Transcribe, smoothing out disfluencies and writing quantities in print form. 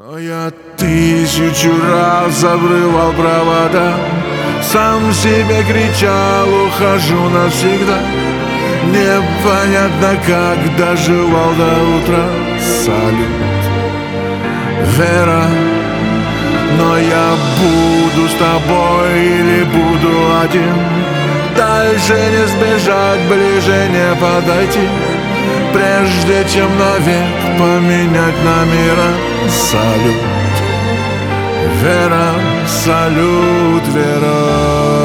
Но я тысячу раз обрывал провода, сам себе кричал: ухожу навсегда. Непонятно, как доживал до утра. Салют, Вера, но я буду с тобой или буду один. Дальше не сбежать, ближе не подойти, прежде чем навек поменять номера. Салют, Вера, салют, Вера.